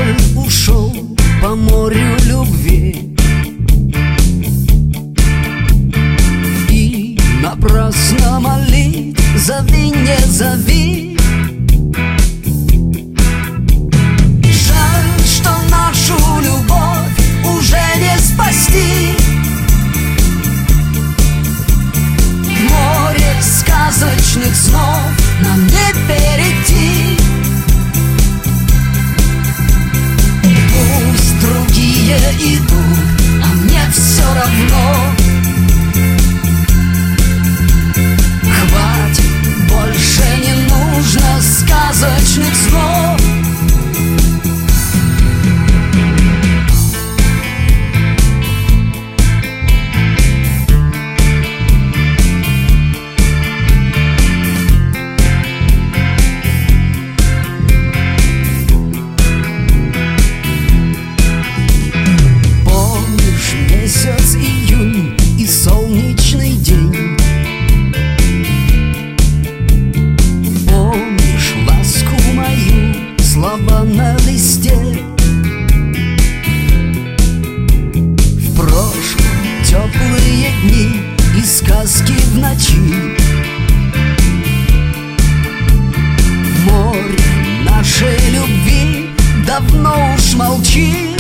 корабль ушел по морю любви, и напрасно молить: зови, не зови. Жаль, что нашу любовь уже не спасти. Море сказочных снов нам не перейти. Пусть другие идут, а мне все равно. Хватит, больше не нужно сказочных снов. Месяц июнь и солнечный день. Помнишь ласку мою, слова на листе? В прошлом теплые дни и сказки в ночи. Море нашей любви давно уж молчит.